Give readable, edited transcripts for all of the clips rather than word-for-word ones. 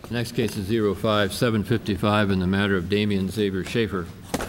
Next case is 05755 in the matter of Damian Xavier Schaefer.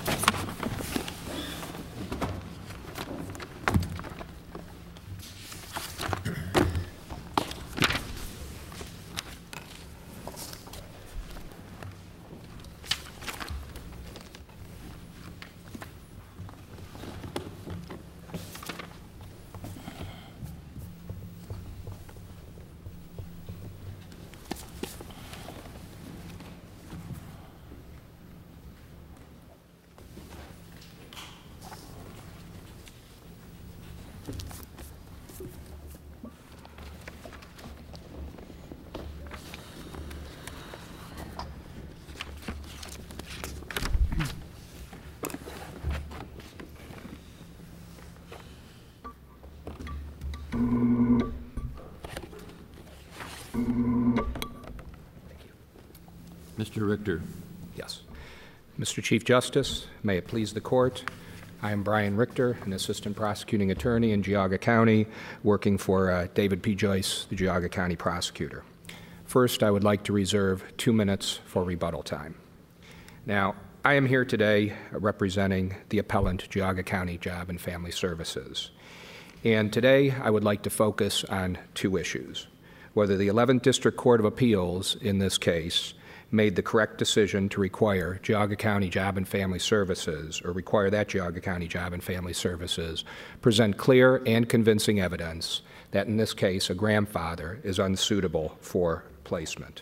Mr. Richter. Yes. Mr. Chief Justice, may it please the court, I am Brian Richter, an assistant prosecuting attorney in Geauga County, working for David P. Joyce, the Geauga County prosecutor. First, I would like to reserve 2 minutes for rebuttal time. Now, I am here today representing the appellant, Geauga County Job and Family Services. And today, I would like to focus on 2 issues: whether the 11th District Court of Appeals in this case made the correct decision to require Geauga County Job and Family Services, or require that Geauga County Job and Family Services present clear and convincing evidence that in this case a grandfather is unsuitable for placement,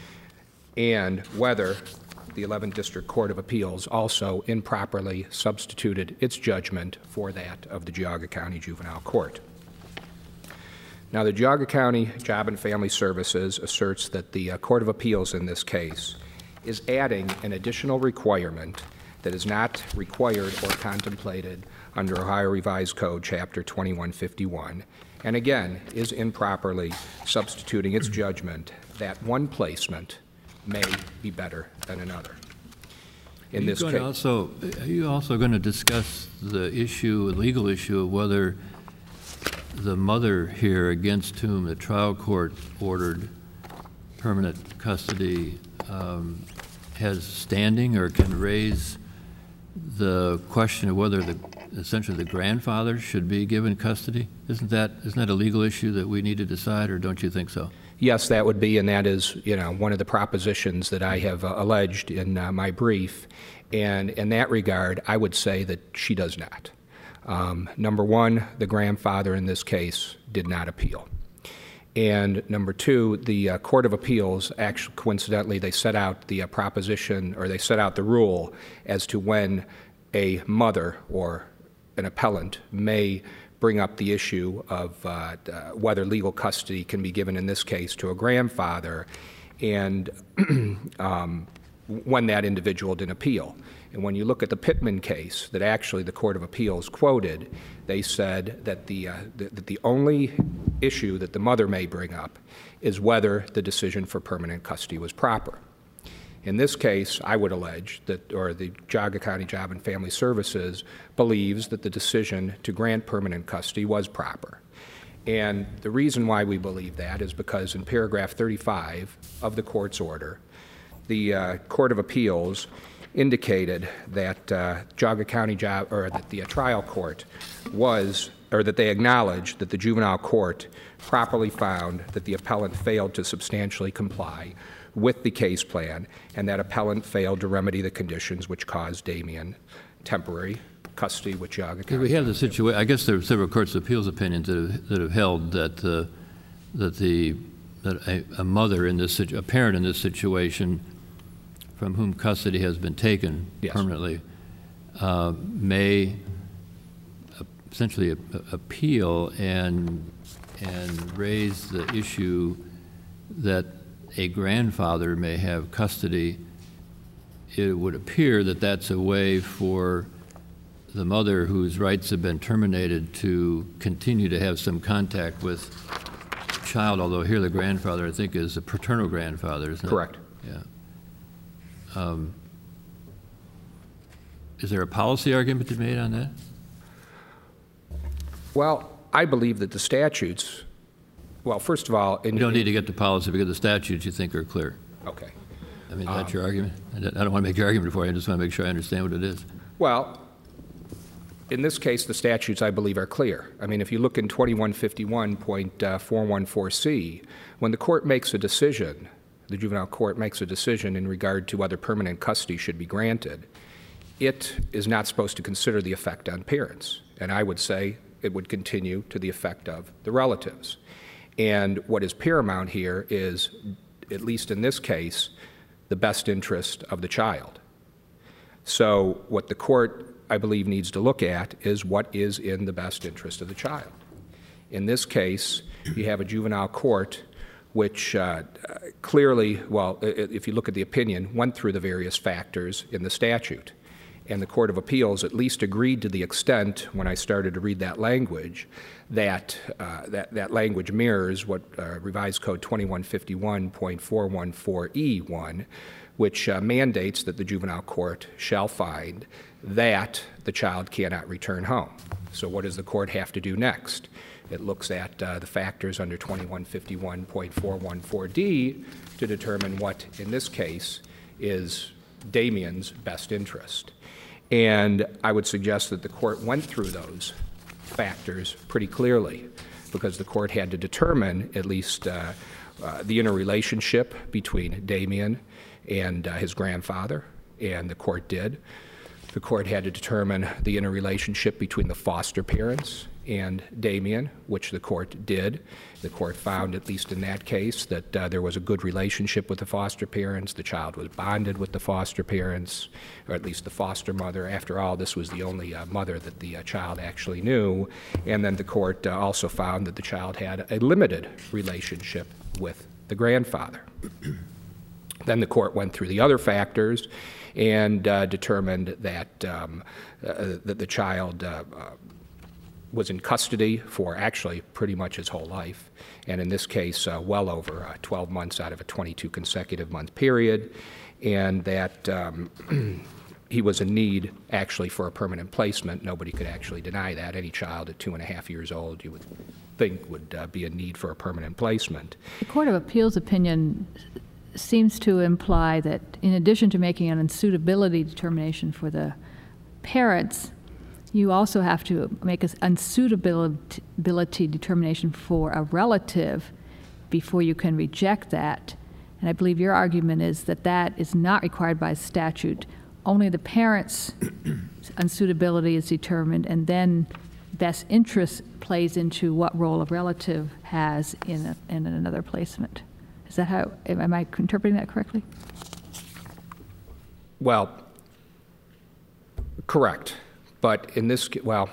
and whether the 11th District Court of Appeals also improperly substituted its judgment for that of the Geauga County Juvenile Court. Now, the Geauga County Job and Family Services asserts that the Court of Appeals in this case is adding an additional requirement that is not required or contemplated under Ohio Revised Code Chapter 2151, and again is improperly substituting its judgment that one placement may be better than another. In this case, are you also going to discuss the legal issue of whether the mother here, against whom the trial court ordered permanent custody, has standing or can raise the question of whether essentially the grandfather should be given custody? Isn't that a legal issue that we need to decide, or don't you think so? Yes, that would be, and that is, one of the propositions that I have alleged in my brief. And in that regard, I would say that she does not. Number one, the grandfather in this case did not appeal. And number two, the Court of Appeals, actually, coincidentally, they set out the proposition, or they set out the rule as to when a mother or an appellant may bring up the issue of whether legal custody can be given in this case to a grandfather, and when that individual didn't appeal. And when you look at the Pittman case that actually the Court of Appeals quoted, they said that the only issue that the mother may bring up is whether the decision for permanent custody was proper. In this case, I would allege that, or the Geauga County Job and Family Services believes that the decision to grant permanent custody was proper. And the reason why we believe that is because in paragraph 35 of the court's order, the Court of Appeals indicated that Geauga County Job, or that the trial court was, or that they acknowledged that the juvenile court properly found that the appellant failed to substantially comply with the case plan, and that appellant failed to remedy the conditions which caused Damian temporary custody with Geauga County. We have the situation. I guess there are several courts of appeals opinions that have held that a mother in this, a parent in this situation, from whom custody has been taken permanently, may essentially appeal and raise the issue that a grandfather may have custody. It would appear that that's a way for the mother whose rights have been terminated to continue to have some contact with the child, although here the grandfather, I think, is a paternal grandfather, isn't it? Correct. Yeah. Is there a policy argument to be made on that? Well, I believe that the statutes, well, first of all... You don't need to get to policy because the statutes you think are clear. Okay. I mean, that's your argument? I don't want to make your argument for you. I just want to make sure I understand what it is. Well, in this case, the statutes, I believe, are clear. I mean, if you look in 2151.414C, when the court makes a decision, the juvenile court makes a decision in regard to whether permanent custody should be granted, it is not supposed to consider the effect on parents. And I would say it would continue to the effect of the relatives. And what is paramount here is, at least in this case, the best interest of the child. So what the court, I believe, needs to look at is what is in the best interest of the child. In this case, you have a juvenile court which clearly, well, if you look at the opinion, went through the various factors in the statute. And the Court of Appeals at least agreed to the extent, when I started to read that language, that that language mirrors what Revised Code 2151.414E1, which mandates that the juvenile court shall find that the child cannot return home. So what does the court have to do next? It looks at the factors under 2151.414D to determine what, in this case, is Damien's best interest. And I would suggest that the court went through those factors pretty clearly, because the court had to determine at least the interrelationship between Damien and his grandfather, and the court did. The court had to determine the interrelationship between the foster parents and Damien, which the court did. The court found, at least in that case, that there was a good relationship with the foster parents. The child was bonded with the foster parents, or at least the foster mother. After all, this was the only mother that the child actually knew. And then the court also found that the child had a limited relationship with the grandfather. Then the court went through the other factors and determined that, that the child was in custody for actually pretty much his whole life, and in this case, well over 12 months out of a 22 consecutive month period, and that he was in need actually for a permanent placement. Nobody could actually deny that. Any child at 2.5 years old, you would think, would be in need for a permanent placement. The Court of Appeals opinion seems to imply that in addition to making an unsuitability determination for the parents, you also have to make an unsuitability determination for a relative before you can reject that. And I believe your argument is that that is not required by statute. Only the parents' unsuitability is determined, and then best interest plays into what role a relative has in another placement. Is that how, am I interpreting that correctly? Well, correct. But in this, well,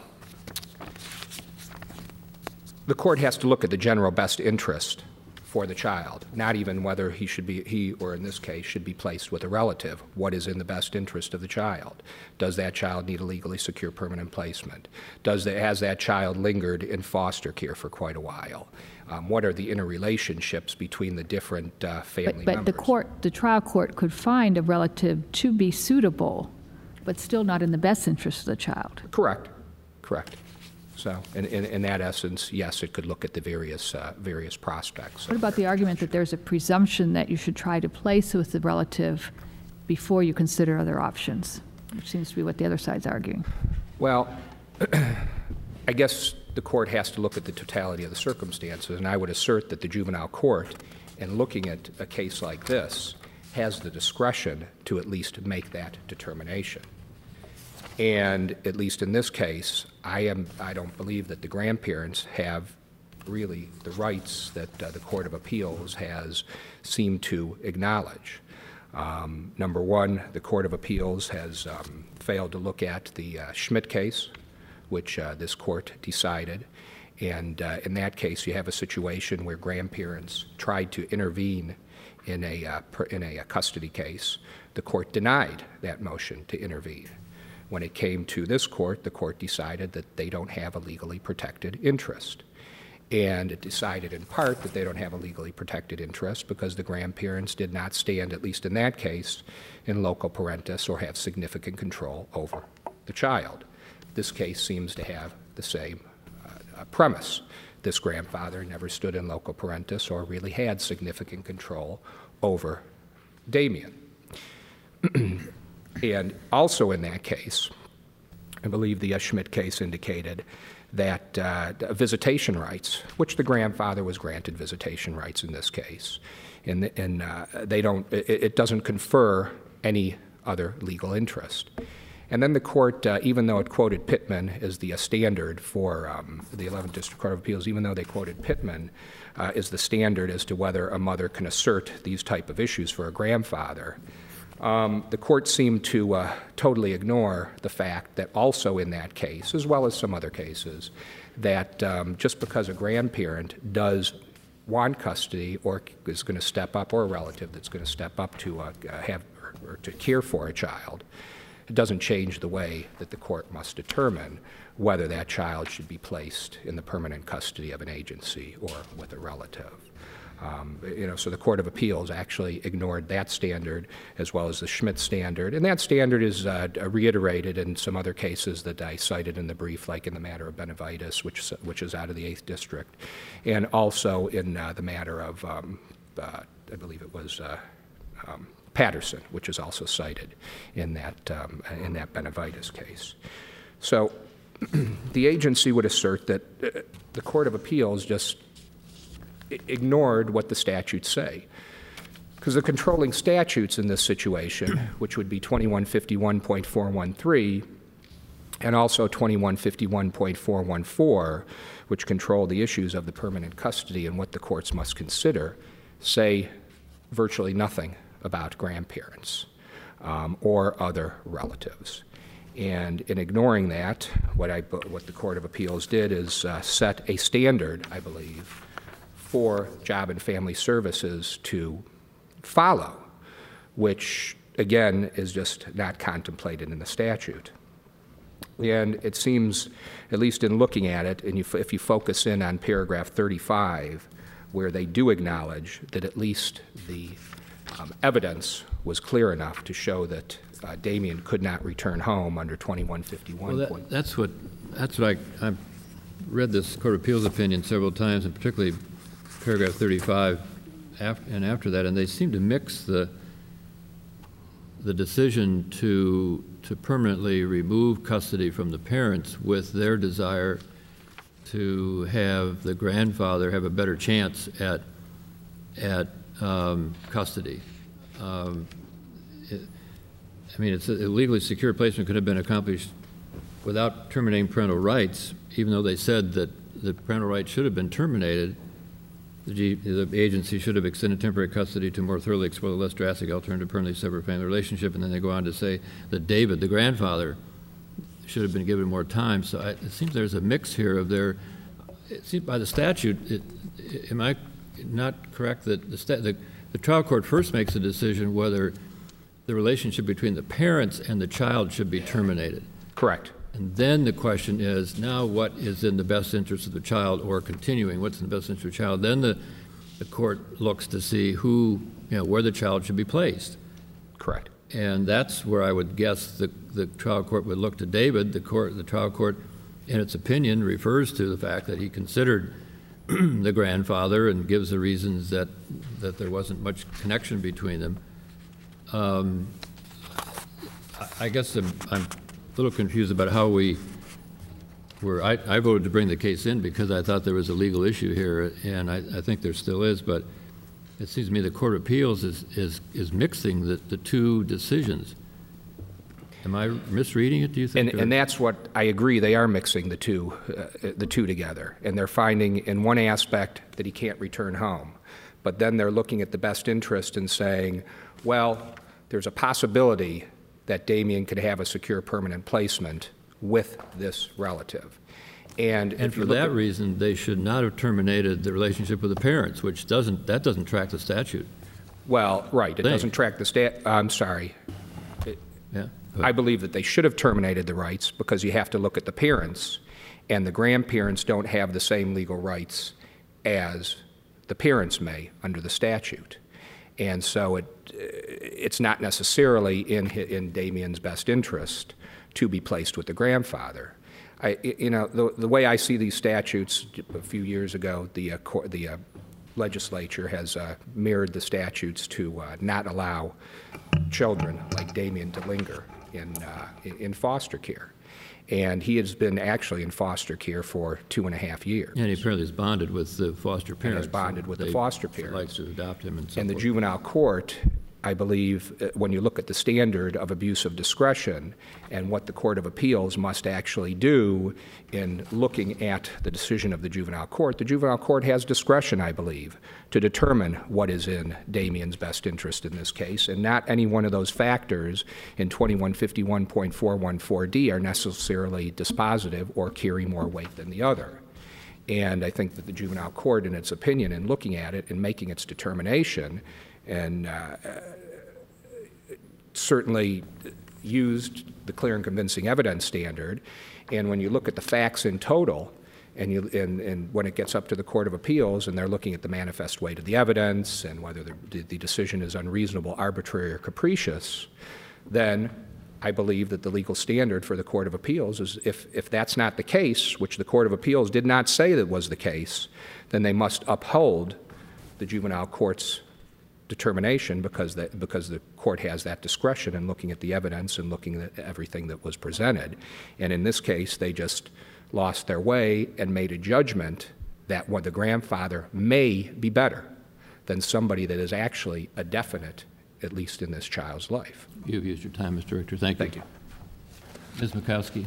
the court has to look at the general best interest for the child, not even whether he or in this case should be placed with a relative. What is in the best interest of the child? Does that child need a legally secure permanent placement? Has that child lingered in foster care for quite a while? What are the interrelationships between the different family members? But the trial court could find a relative to be suitable, but still not in the best interest of the child. Correct. Correct. So, in that essence, yes, it could look at the various prospects. What about the argument that there's a presumption that you should try to place with the relative before you consider other options, which seems to be what the other side's arguing? Well, I guess the court has to look at the totality of the circumstances, and I would assert that the juvenile court, in looking at a case like this, has the discretion to at least make that determination. And at least in this case, I don't believe that the grandparents have really the rights that the Court of Appeals has seemed to acknowledge. Number one, the Court of Appeals has failed to look at the Schmidt case, which this court decided. And in that case, you have a situation where grandparents tried to intervene in a custody case. The court denied that motion to intervene. When it came to this court, the court decided that they don't have a legally protected interest. And it decided in part that they don't have a legally protected interest because the grandparents did not stand, at least in that case, in loco parentis or have significant control over the child. This case seems to have the same premise. This grandfather never stood in loco parentis or really had significant control over Damien. And also in that case, I believe the Schmidt case indicated that visitation rights, which the grandfather was granted visitation rights in this case, and it doesn't confer any other legal interest. And then the court, even though it quoted Pittman as the standard for the 11th District Court of Appeals, even though they quoted Pittman as the standard as to whether a mother can assert these type of issues for a grandfather, the court seemed to totally ignore the fact that also in that case, as well as some other cases, that just because a grandparent does want custody or is going to step up, or a relative that's going to step up to have or to care for a child, it doesn't change the way that the court must determine whether that child should be placed in the permanent custody of an agency or with a relative. So the Court of Appeals actually ignored that standard as well as the Schmidt standard, and that standard is reiterated in some other cases that I cited in the brief, like in the matter of Benavides, which is out of the 8th District, and also in the matter of, I believe it was Patterson, which is also cited in that Benavides case. So the agency would assert that the Court of Appeals just ignored what the statutes say, because the controlling statutes in this situation, which would be 2151.413 and also 2151.414, which control the issues of the permanent custody and what the courts must consider, say virtually nothing about grandparents or other relatives. And in ignoring that, what the Court of Appeals did is set a standard, I believe, for Job and Family Services to follow, which, again, is just not contemplated in the statute. And it seems, at least in looking at it, and if you focus in on paragraph 35, where they do acknowledge that at least the evidence was clear enough to show that Damien could not return home under 2151. Well, that's what I've read this Court of Appeals opinion several times, and particularly paragraph 35 and after that, and they seem to mix the decision to permanently remove custody from the parents with their desire to have the grandfather have a better chance at custody. It's a legally secure placement could have been accomplished without terminating parental rights, even though they said that the parental rights should have been terminated. The agency should have extended temporary custody to more thoroughly explore the less drastic alternative permanently separate family relationship, and then they go on to say that David, the grandfather, should have been given more time. So it seems there's a mix here of their. It seems by the statute, am I not correct that the trial court first makes a decision whether the relationship between the parents and the child should be terminated? Correct. And then the question is, now what is in the best interest of the child, or continuing, what's in the best interest of the child? Then the court looks to see where the child should be placed. Correct. And that's where I would guess the trial court would look to David. The trial court, in its opinion, refers to the fact that he considered the grandfather and gives the reasons that there wasn't much connection between them. I guess I'm a little confused about how we were. I voted to bring the case in because I thought there was a legal issue here, and I think there still is, but it seems to me the Court of Appeals is mixing the two decisions. Am I misreading it, do you think? And that's what I agree. They are mixing the two together, and they're finding in one aspect that he can't return home, but then they're looking at the best interest and saying, well, there's a possibility that Damien could have a secure permanent placement with this relative. And for that reason, they should not have terminated the relationship with the parents, which doesn't track the statute. Well, right, it doesn't track the I'm sorry. Yeah. I believe that they should have terminated the rights because you have to look at the parents, and the grandparents don't have the same legal rights as the parents may under the statute. And so it's not necessarily in Damien's best interest to be placed with the grandfather. The way I see these statutes, a few years ago, the legislature has mirrored the statutes to not allow children like Damien to linger in foster care. And he has been actually in foster care for 2.5 years. And he apparently is bonded with the foster parents. And is bonded with the foster parents. Likes to adopt him and so And the forth. juvenile court, I believe, when you look at the standard of abuse of discretion and what the Court of Appeals must actually do in looking at the decision of the juvenile court has discretion, I believe, to determine what is in Damien's best interest in this case, and not any one of those factors in 2151.414D are necessarily dispositive or carry more weight than the other. And I think that the juvenile court, in its opinion, in looking at it and making its determination, and certainly used the clear and convincing evidence standard. And when you look at the facts in total, and when it gets up to the Court of Appeals and they're looking at the manifest weight of the evidence and whether the decision is unreasonable, arbitrary, or capricious, then I believe that the legal standard for the Court of Appeals is if that's not the case, which the Court of Appeals did not say that was the case, then they must uphold the juvenile court's determination because the court has that discretion in looking at the evidence and looking at everything that was presented. And in this case, they just lost their way and made a judgment that the grandfather may be better than somebody that is actually a definite, at least in this child's life. You've used your time, Mr. Richter. Thank you. Thank you. Ms. Mikowski.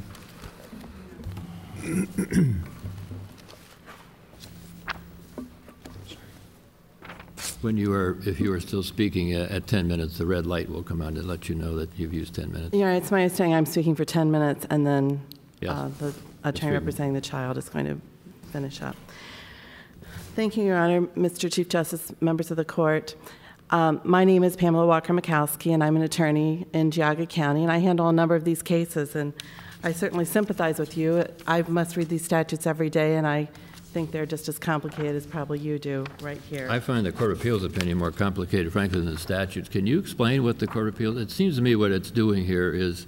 If you are still speaking at 10 minutes, the red light will come on to let you know that you've used 10 minutes. Yeah, it's my understanding I'm speaking for 10 minutes, and then Yes. the attorney representing the child is going to finish up. Thank you, Your Honor, Mr. Chief Justice, members of the court. My name is Pamela Walker-Mikowski, and I'm an attorney in Geauga County, and I handle a number of these cases, and I certainly sympathize with you. I must read these statutes every day, and I think they're just as complicated as probably you do right here. I find the Court of Appeals opinion more complicated, frankly, than the statutes. Can you explain what the Court of Appeals, it seems to me what it's doing here is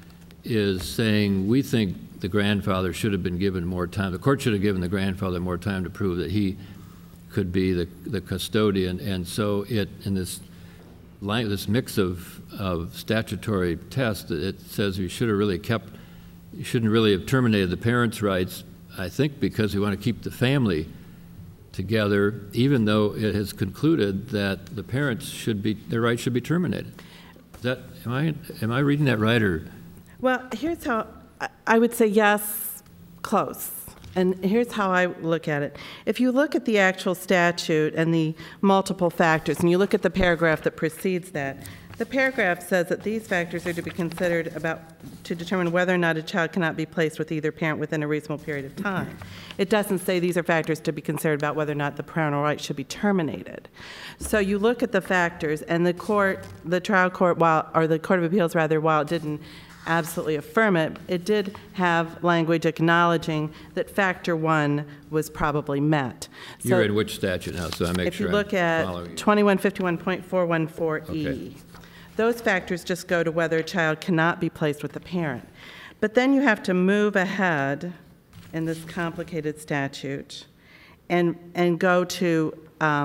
saying we think the grandfather should have been given more time. The court should have given the grandfather more time to prove that he could be the custodian. And so in this mix of statutory tests, it says you should have really you shouldn't really have terminated the parents' rights, I think because we want to keep the family together, even though it has concluded that the parents their rights should be terminated. Am I reading that right, or? Well, here's how I would say yes, close. And here's how I look at it. If you look at the actual statute and the multiple factors, and you look at the paragraph that precedes that, the paragraph says that these factors are to be considered to determine whether or not a child cannot be placed with either parent within a reasonable period of time. It doesn't say these are factors to be considered about whether or not the parental rights should be terminated. So you look at the factors, and the trial court, or the Court of Appeals rather, while it didn't absolutely affirm it, it did have language acknowledging that factor 1 was probably met. You're in which statute now, so I make sure I'm following you. If you look at 2151.414E, Okay. Those factors just go to whether a child cannot be placed with a parent. But then you have to move ahead in this complicated statute and go to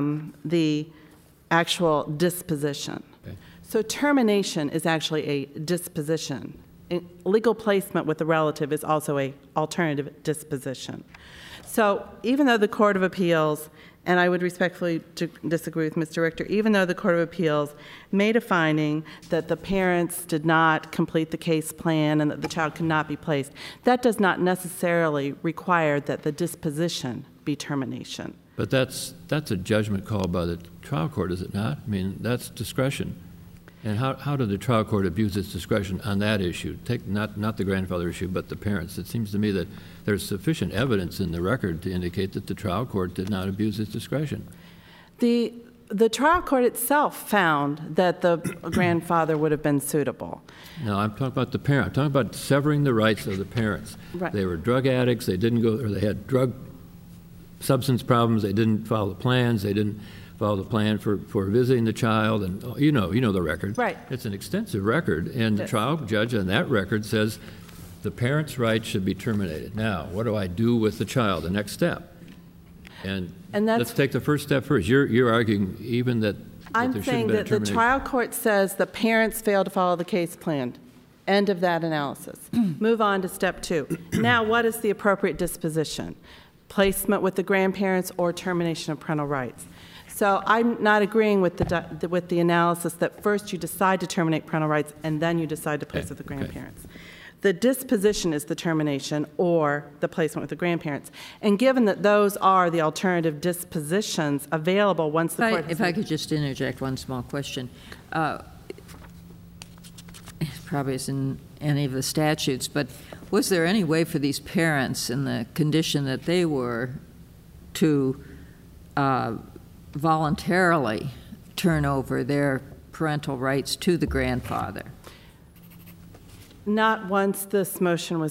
the actual disposition. Okay. So termination is actually a disposition. Legal placement with a relative is also an alternative disposition. So even though the Court of Appeals, and I would respectfully disagree with Mr. Richter, even though the Court of Appeals made a finding that the parents did not complete the case plan and that the child could not be placed, that does not necessarily require that the disposition be termination. But that's a judgment call by the trial court, is it not? I mean, that's discretion. And how did the trial court abuse its discretion on that issue? Not the grandfather issue, but the parents. It seems to me that there's sufficient evidence in the record to indicate that the trial court did not abuse its discretion. The trial court itself found that the grandfather would have been suitable. No, I'm talking about the parent. I'm talking about severing the rights of the parents. Right. They were drug addicts. They didn't go, or they had substance problems. They didn't follow the plans. They didn't follow the plan for visiting the child, and you know the record. Right. It's an extensive record, and the trial judge on that record says the parent's rights should be terminated. Now, what do I do with the child? The next step. And that's, let's take the first step first. You're arguing even that I'm there saying shouldn't be a that the trial court says the parents failed to follow the case plan. End of that analysis. Move on to step 2. Now, what is the appropriate disposition? Placement with the grandparents or termination of parental rights? So I'm not agreeing with the analysis that first you decide to terminate parental rights and then you decide to place with the grandparents. The disposition is the termination or the placement with the grandparents. And given that those are the alternative dispositions available once the court has... If I could just interject one small question. It probably isn't any of the statutes, but was there any way for these parents in the condition that they were to voluntarily turn over their parental rights to the grandfather? Not once the motion.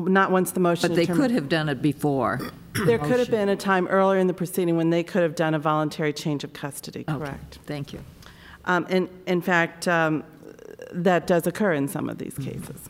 But they could have done it before. There could have been a time earlier in the proceeding when they could have done a voluntary change of custody, correct? Okay. Thank you. And in fact, that does occur in some of these cases.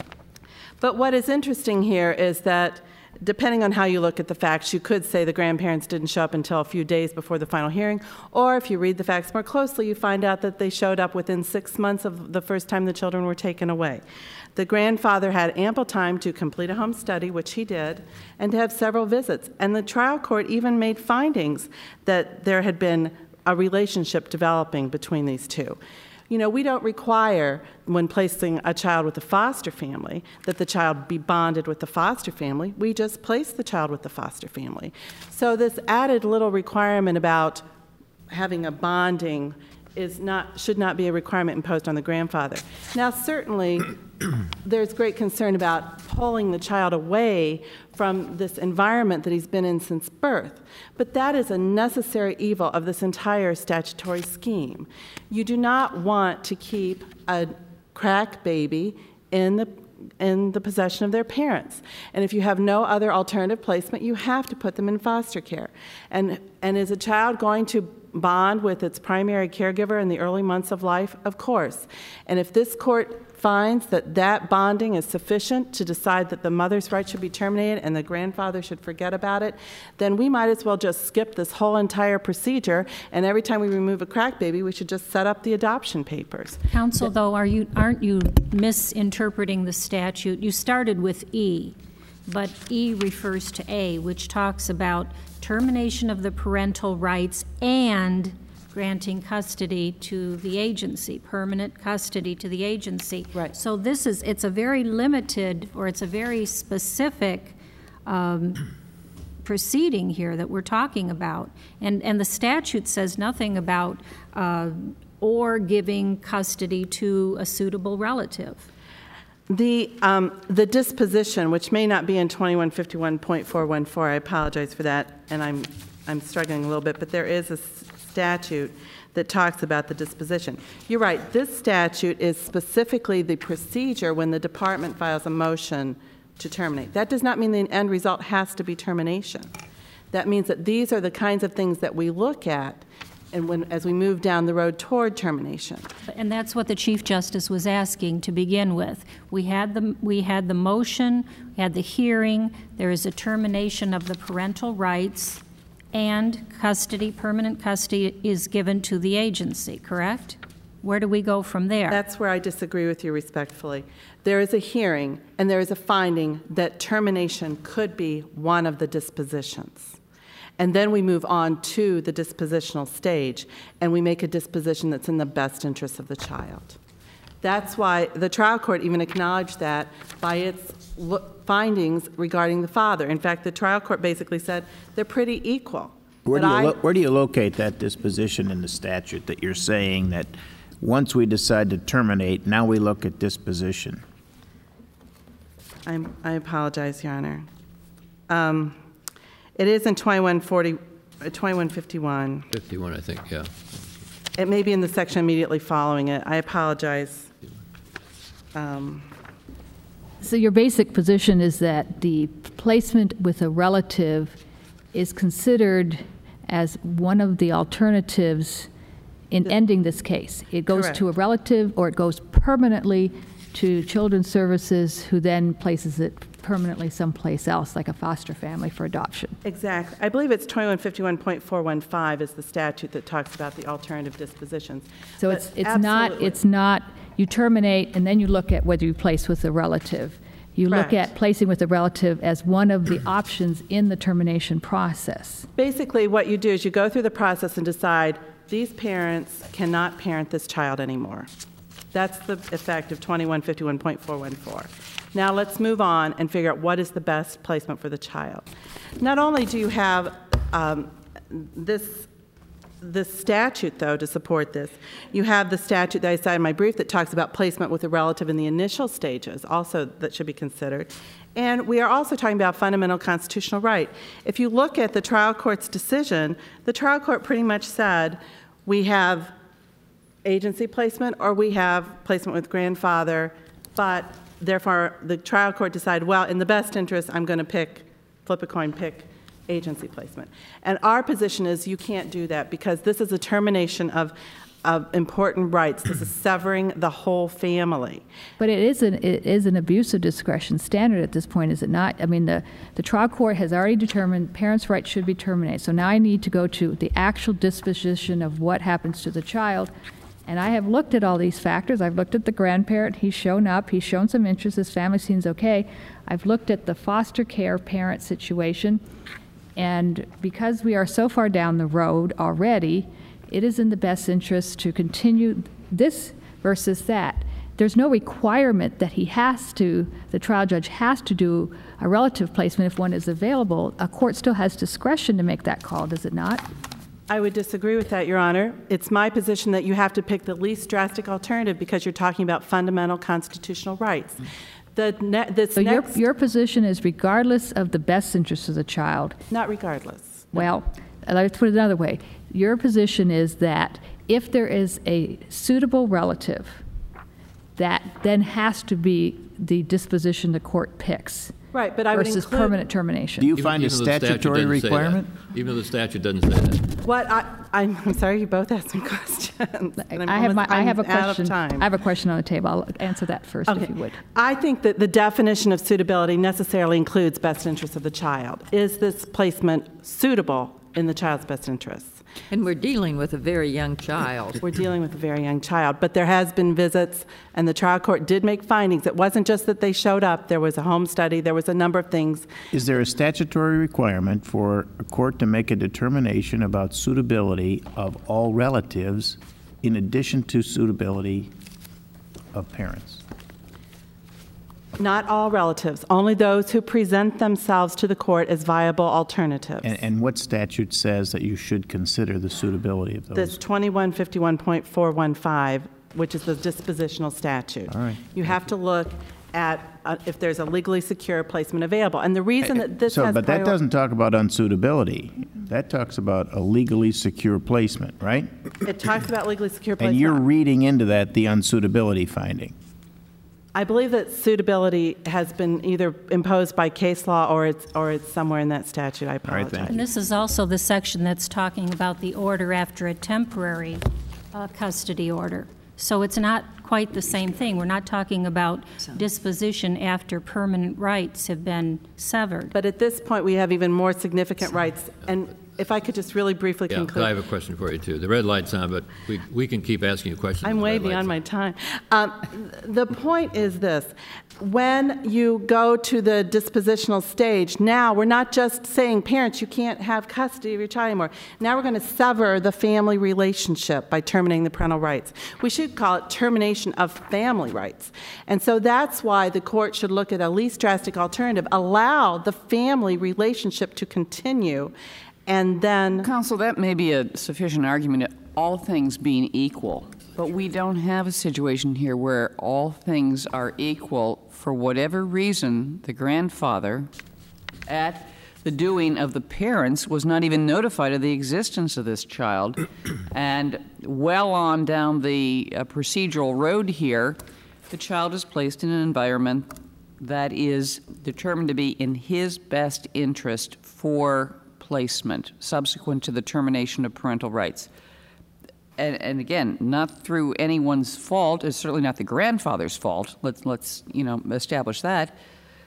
But what is interesting here is that depending on how you look at the facts, you could say the grandparents didn't show up until a few days before the final hearing, or if you read the facts more closely, you find out that they showed up within 6 months of the first time the children were taken away. The grandfather had ample time to complete a home study, which he did, and to have several visits. And the trial court even made findings that there had been a relationship developing between these two. You know, we don't require, when placing a child with a foster family, that the child be bonded with the foster family. We just place the child with the foster family. So this added little requirement about having a bonding should not be a requirement imposed on the grandfather. Now, certainly, there's great concern about pulling the child away from this environment that he's been in since birth. But that is a necessary evil of this entire statutory scheme. You do not want to keep a crack baby in the possession of their parents. And if you have no other alternative placement, you have to put them in foster care. And is a child going to bond with its primary caregiver in the early months of life? Of course. And if this court finds that that bonding is sufficient to decide that the mother's right should be terminated and the grandfather should forget about it, then we might as well just skip this whole entire procedure, and every time we remove a crack baby, we should just set up the adoption papers. Counsel, though, aren't you misinterpreting the statute? You started with E, but E refers to A, which talks about termination of the parental rights and granting custody to the agency, permanent custody to the agency. Right. So it's a very limited, or it's a very specific proceeding here that we're talking about. And the statute says nothing about or giving custody to a suitable relative. The disposition, which may not be in 2151.414, I apologize for that, and I'm struggling a little bit, but there is a statute that talks about the disposition. You're right, this statute is specifically the procedure when the department files a motion to terminate. That does not mean the end result has to be termination. That means that these are the kinds of things that we look at and as we move down the road toward termination. And that's what the Chief Justice was asking to begin with. We had the motion, we had the hearing, there is a termination of the parental rights, and custody, permanent custody, is given to the agency, correct? Where do we go from there? That's where I disagree with you respectfully. There is a hearing, and there is a finding that termination could be one of the dispositions. And then we move on to the dispositional stage, and we make a disposition that's in the best interest of the child. That's why the trial court even acknowledged that by its findings regarding the father. In fact, the trial court basically said they're pretty equal. Where do you locate that disposition in the statute that you're saying that once we decide to terminate, now we look at disposition? I apologize, Your Honor. It is in 2151. 51, I think, yeah. It may be in the section immediately following it. I apologize. So your basic position is that the placement with a relative is considered as one of the alternatives in ending this case. It goes Correct. to a relative, or it goes permanently to Children's Services, who then places it permanently someplace else, like a foster family for adoption. Exactly. I believe it's 2151.415 is the statute that talks about the alternative dispositions. So But it's not, you terminate and then you look at whether you place with a relative. You look Correct. at placing with a relative as one of the options in the termination process. Basically, what you do is you go through the process and decide, these parents cannot parent this child anymore. That's the effect of 2151.414. Now let's move on and figure out what is the best placement for the child. Not only do you have this statute, though, to support this, you have the statute that I cited in my brief that talks about placement with a relative in the initial stages, also that should be considered. And we are also talking about fundamental constitutional right. If you look at the trial court's decision, the trial court pretty much said we have agency placement or we have placement with grandfather, but therefore the trial court decided, well, in the best interest, I'm going to flip a coin, pick agency placement. And our position is you can't do that because this is a termination of important rights. This is severing the whole family. But it is an abuse of discretion standard at this point, is it not? I mean, the trial court has already determined parents' rights should be terminated. So now I need to go to the actual disposition of what happens to the child. And I have looked at all these factors. I've looked at the grandparent. He's shown up. He's shown some interest. His family seems okay. I've looked at the foster care parent situation. And because we are so far down the road already, it is in the best interest to continue this versus that. There's no requirement that the trial judge has to do a relative placement if one is available. A court still has discretion to make that call, does it not? I would disagree with that, Your Honor. It's my position that you have to pick the least drastic alternative because you're talking about fundamental constitutional rights. Your position is regardless of the best interest of the child. Not regardless. Well, let's put it another way. Your position is that if there is a suitable relative, that then has to be the disposition the court picks. Right, but I would versus include permanent termination. Do you find a statutory requirement? Even though the statute doesn't say that. What I'm sorry, you both asked me questions. I have a question. Out of time. I have a question on the table. I'll answer that first, if you would. I think that the definition of suitability necessarily includes best interest of the child. Is this placement suitable in the child's best interests? And we're dealing with a very young child. We're dealing with a very young child, but there has been visits, and the trial court did make findings. It wasn't just that they showed up. There was a home study. There was a number of things. Is there a statutory requirement for a court to make a determination about suitability of all relatives in addition to suitability of parents? Not all relatives, only those who present themselves to the court as viable alternatives. And what statute says that you should consider the suitability of those? This 2151.415, which is the dispositional statute. All right. You have to look at if there's a legally secure placement available. And the reason that this has But that doesn't talk about unsuitability. That talks about a legally secure placement, right? It talks about legally secure placement. And you're reading into that the unsuitability finding. I believe that suitability has been either imposed by case law or it's somewhere in that statute. I apologize. thank you. And this is also the section that's talking about the order after a temporary custody order. So it's not quite the same thing. We're not talking about disposition after permanent rights have been severed. But at this point, we have even more significant rights. And if I could just really briefly Yeah, conclude. I have a question for you, too. The red light's on, but we can keep asking you questions. I'm way beyond my time. The point is this. When you go to the dispositional stage, now we're not just saying, parents, you can't have custody of your child anymore. Now we're going to sever the family relationship by terminating the parental rights. We should call it termination of family rights. And so that's why the court should look at a least drastic alternative, allow the family relationship to continue, and then... Counsel, that may be a sufficient argument, all things being equal. But we don't have a situation here where all things are equal. For whatever reason, the grandfather, at the doing of the parents, was not even notified of the existence of this child. And well on down the procedural road here, the child is placed in an environment that is determined to be in his best interest for placement, subsequent to the termination of parental rights. And again, not through anyone's fault. It's certainly not the grandfather's fault. Let's establish that.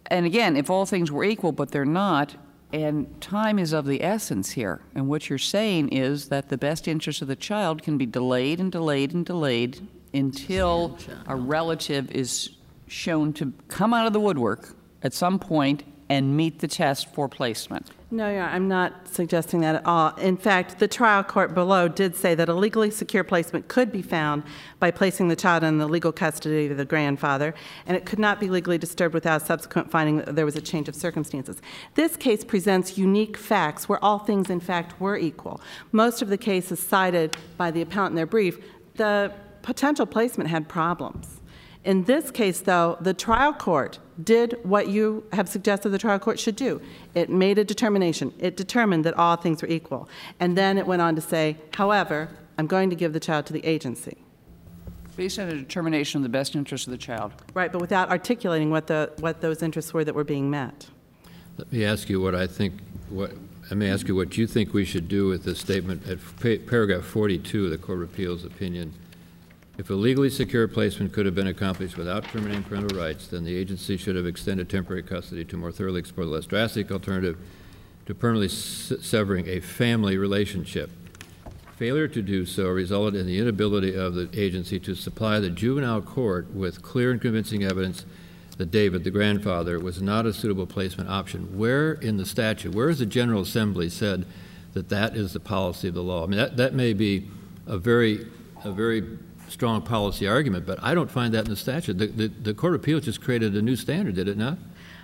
And again, if all things were equal, but they're not, and time is of the essence here. And what you're saying is that the best interest of the child can be delayed and delayed and delayed until a relative is shown to come out of the woodwork at some point and meet the test for placement. No, I'm not suggesting that at all. In fact, the trial court below did say that a legally secure placement could be found by placing the child in the legal custody of the grandfather, and it could not be legally disturbed without subsequent finding that there was a change of circumstances. This case presents unique facts where all things, in fact, were equal. Most of the cases cited by the appellant in their brief, the potential placement had problems. In this case, though, the trial court did what you have suggested the trial court should do. It made a determination. It determined that all things were equal. And then it went on to say, however, I'm going to give the child to the agency. Based on a determination of the best interest of the child. Right, but without articulating what those interests were that were being met. Let me ask you what you think we should do with this statement at paragraph 42 of the Court of Appeals opinion. If a legally secure placement could have been accomplished without terminating parental rights, then the agency should have extended temporary custody to more thoroughly explore the less drastic alternative to permanently severing a family relationship. Failure to do so resulted in the inability of the agency to supply the juvenile court with clear and convincing evidence that David, the grandfather, was not a suitable placement option. Where in the statute, where has the General Assembly said that that is the policy of the law? I mean, that may be a very strong policy argument, but I don't find that in the statute. The Court of Appeals just created a new standard, did it not?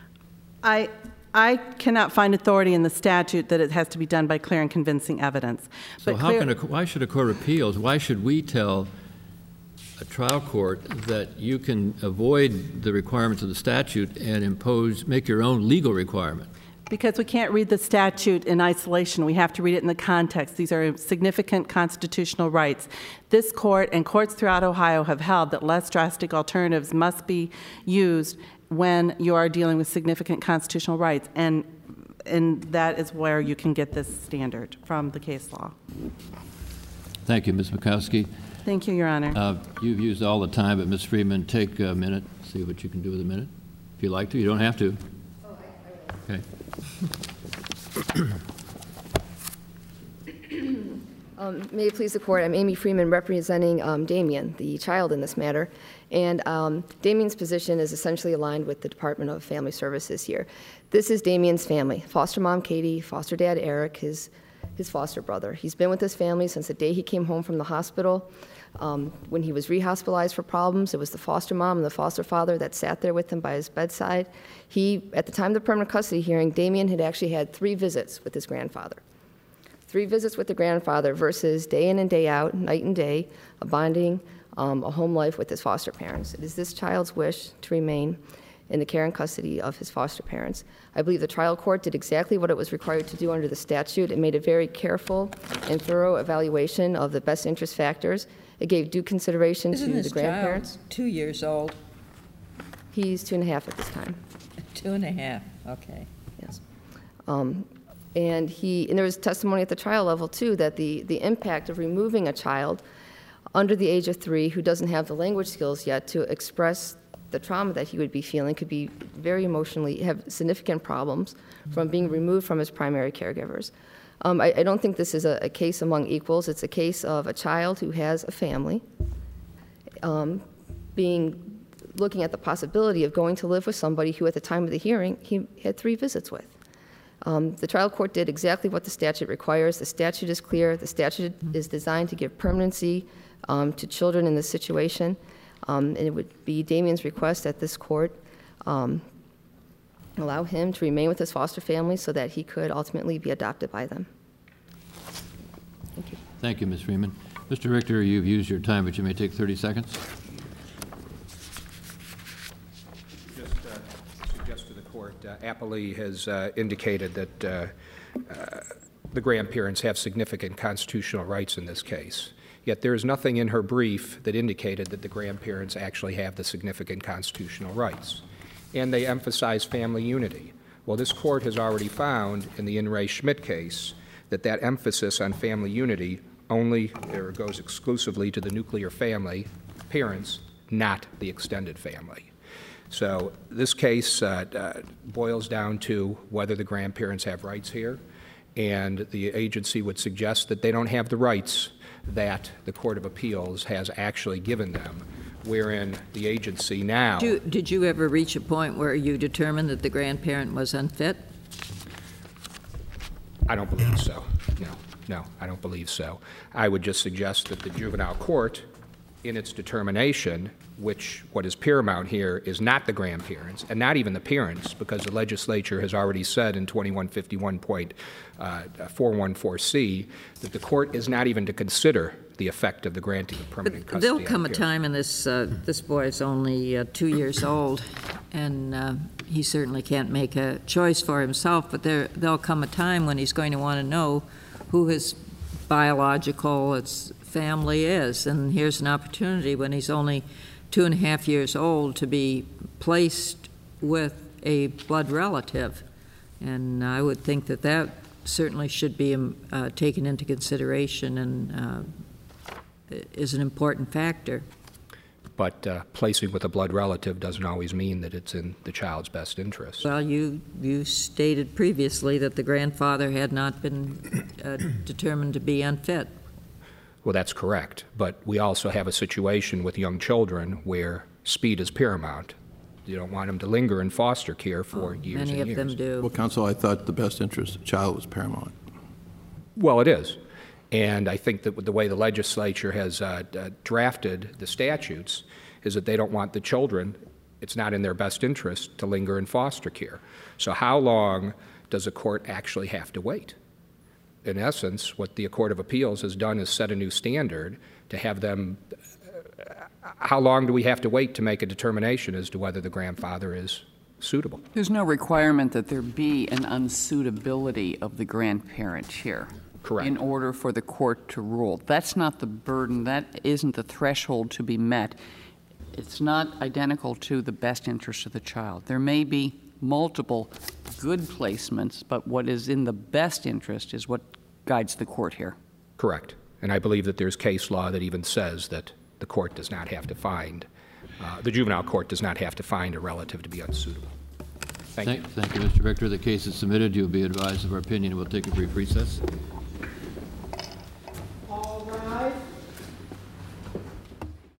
I cannot find authority in the statute that it has to be done by clear and convincing evidence. So why should a Court of Appeals, why should we tell a trial court that you can avoid the requirements of the statute and make your own legal requirement? Because we can't read the statute in isolation. We have to read it in the context. These are significant constitutional rights. This court and courts throughout Ohio have held that less drastic alternatives must be used when you are dealing with significant constitutional rights. And that is where you can get this standard from the case law. Thank you, Ms. Mikowski. Thank you, Your Honor. You've used all the time, but Ms. Freeman, take a minute, see what you can do with a minute. If you like to, you don't have to. Okay. May it please the court, I'm Amy Freeman representing Damien, the child in this matter. And Damien's position is essentially aligned with the Department of Family Services here. This is Damien's family, foster mom Katie, foster dad Eric, his foster brother. He's been with his family since the day he came home from the hospital. When he was rehospitalized for problems, it was the foster mom and the foster father that sat there with him by his bedside. At the time of the permanent custody hearing, Damien had actually had 3 visits with his grandfather. 3 visits with the grandfather versus day in and day out, night and day, a bonding, a home life with his foster parents. It is this child's wish to remain in the care and custody of his foster parents. I believe the trial court did exactly what it was required to do under the statute. It made a very careful and thorough evaluation of the best interest factors. It gave due consideration to the grandparents. Isn't this child 2 years old? He's 2.5 at this time. 2.5, okay. Yes. And there was testimony at the trial level, too, that the impact of removing a child under the age of 3 who doesn't have the language skills yet to express the trauma that he would be feeling could be very emotionally, have significant problems from being removed from his primary caregivers. I don't think this is a case among equals. It's a case of a child who has a family looking at the possibility of going to live with somebody who at the time of the hearing he had 3 visits with. The trial court did exactly what the statute requires. The statute is clear. The statute is designed to give permanency to children in this situation. And it would be Damien's request that this court allow him to remain with his foster family so that he could ultimately be adopted by them. Thank you. Thank you, Ms. Freeman. Mr. Richter, you've used your time, but you may take 30 seconds. Just suggest to the court, Appley has indicated that the grandparents have significant constitutional rights in this case. Yet there is nothing in her brief that indicated that the grandparents actually have the significant constitutional rights. And they emphasize family unity. Well, this court has already found in the In re Schmidt case that that emphasis on family unity only goes exclusively to the nuclear family, parents, not the extended family. So this case boils down to whether the grandparents have rights here, and the agency would suggest that they don't have the rights that the Court of Appeals has actually given them, wherein the agency now... Did you ever reach a point where you determined that the grandparent was unfit? I don't believe so. No, I don't believe so. I would just suggest that the juvenile court, in its determination, what is paramount here is not the grandparents and not even the parents, because the legislature has already said in 2151.414C that the court is not even to consider the effect of the granting of permanent custody. There'll come a time, and this boy is only 2 years old, and he certainly can't make a choice for himself, but there'll come a time when he's going to want to know who his biological family is, and here's an opportunity when he's only 2.5 years old to be placed with a blood relative, and I would think that that certainly should be taken into consideration and is an important factor. But placing with a blood relative doesn't always mean that it's in the child's best interest. Well, you stated previously that the grandfather had not been determined to be unfit. Well, that's correct. But we also have a situation with young children where speed is paramount. You don't want them to linger in foster care for years and years. Many of them do. Well, counsel, I thought the best interest of the child was paramount. Well, it is. And I think that the way the legislature has drafted the statutes is that they don't want the children, it's not in their best interest to linger in foster care. So how long does a court actually have to wait? In essence, what the Court of Appeals has done is set a new standard to have them, how long do we have to wait to make a determination as to whether the grandfather is suitable? There's no requirement that there be an unsuitability of the grandparent here. Correct. In order for the court to rule. That's not the burden. That isn't the threshold to be met. It's not identical to the best interest of the child. There may be multiple good placements, but what is in the best interest is what guides the court here. Correct. And I believe that there's case law that even says that the court does not have to find, the juvenile court does not have to find a relative to be unsuitable. Thank you. Thank you, Mr. Richter. The case is submitted. You'll be advised of our opinion. We'll take a brief recess.